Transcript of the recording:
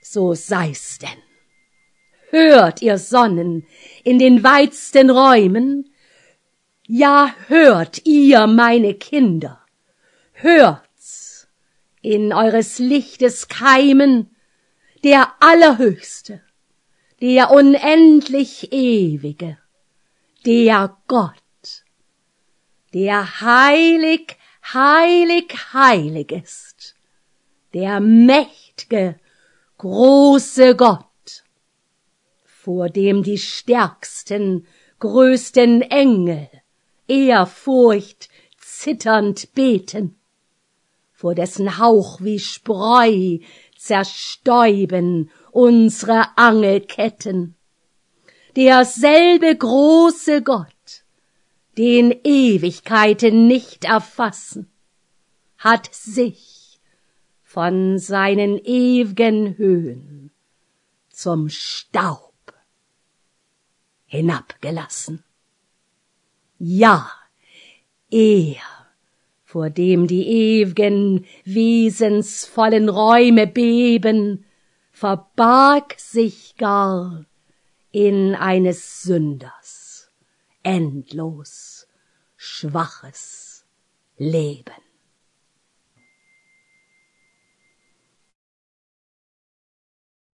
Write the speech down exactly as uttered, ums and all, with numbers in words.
so sei's denn. Hört, ihr Sonnen in den weitsten Räumen, ja, hört ihr, meine Kinder, hört's in eures Lichtes Keimen, der Allerhöchste, der unendlich Ewige, der Gott, der heilig, heilig, heilig ist, der mächt'ge, große Gott, vor dem die stärksten, größten Engel Ehrfurcht zitternd beten, vor dessen Hauch wie Spreu zerstäuben unsere Angelketten. Derselbe große Gott, den Ewigkeiten nicht erfassen, hat sich von seinen ew'gen Höhen zum Staub hinabgelassen. Ja, er, vor dem die ew'gen, wesensvollen Räume beben, verbarg sich gar in eines Sünders endlos schwaches Leben.